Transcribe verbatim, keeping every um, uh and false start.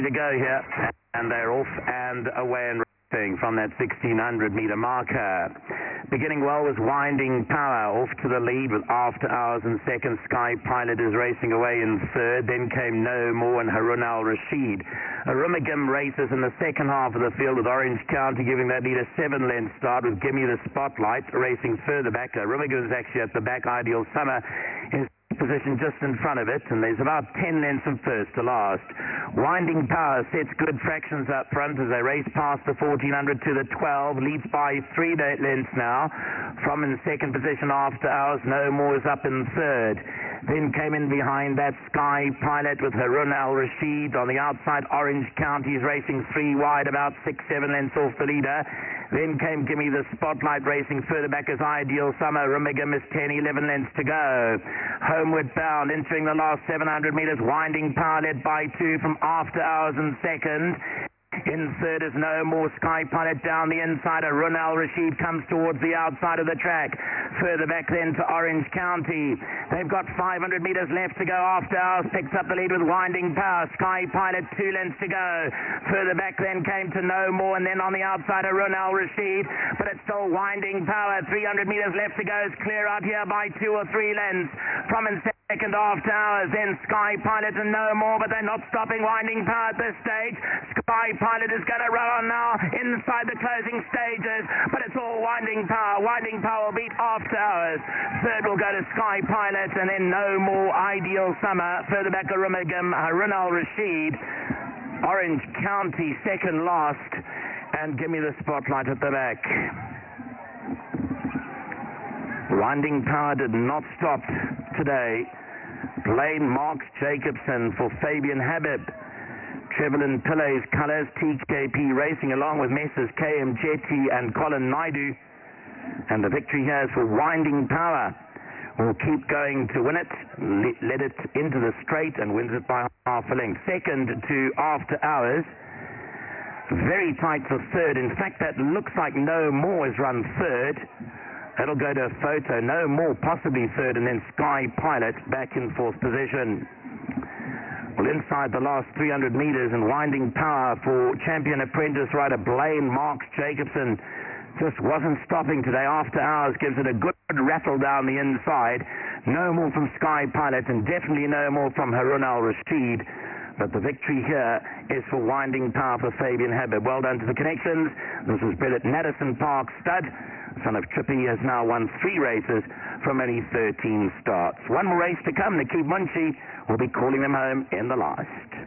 to go here, and they're off and away and racing from that sixteen hundred meter marker. Beginning well was Winding Power, off to the lead with After Hours in second. Sky Pilot is racing away in third. Then came No More and Harun Al Rashid. Arumagam races in the second half of the field with Orange County giving that lead a seven length start with Gimme the Spotlight racing further back. Arumagam is actually at the back. Ideal Summer is position just in front of it, and there's about ten lengths from first to last. Winding Power sets good fractions up front as they race past the fourteen hundred to the twelve, leads by three lengths now. From in second position After Hours, No More is up in third. Then came in behind that Sky Pilot with Harun Al Rashid. On the outside, Orange County is racing three wide, about six, seven lengths off the leader. Then came Gimme the Spotlight racing further back as Ideal Summer. Rumigam is ten, eleven lengths to go. Homeward Bound entering the last seven hundred meters. Winding Power led by two from After Hours in second. In third is No More. Sky Pilot down the inside. Harun Al Rashid comes towards the outside of the track. Further back then to Orange County. They've got five hundred meters left to go. After Hours picks up the lead with Winding Power. Sky Pilot two lengths to go. Further back then came to No More, and then on the outside Harun Al Rashid. But it's still Winding Power. three hundred meters left to go. It's clear out here by two or three lengths. From in second After Hours, then Sky Pilot and No More, but they're not stopping Winding Power at this stage. Sky Pilot is going to run on now inside the closing stages, but it's all Winding Power. Winding Power will beat After Hours. Third will go to Sky Pilot, and then No More, Ideal Summer. Further back Arumagam, Harun Al Rashid. Orange County second last, and Gimme the Spotlight at the back. Winding Power did not stop today. Blaine Marks Jacobson for Fabian Habib. Trevelyan Pillai's colours, T K P Racing along with Messrs K M Jetty and Colin Naidu. And the victory here is for Winding Power. Will keep going to win it, led it into the straight and wins it by half a length. Second to After Hours. Very tight for third. In fact, that looks like No More has run third. That'll go to a photo. No More possibly third, and then Sky Pilot back in fourth position. Well, inside the last three hundred meters and Winding Power for champion apprentice rider Blaine Marks Jacobson just wasn't stopping today. After Hours gives it a good rattle down the inside. No More from Sky Pilot, and definitely No More from Harun Al Rashid. But the victory here is for Winding Power for Fabian Habib. Well done to the connections. This is Bill at Madison Park Stud. Son of Trippy has now won three races from only thirteen starts. One more race to come. Nakeeb Munshi will be calling them home in the last.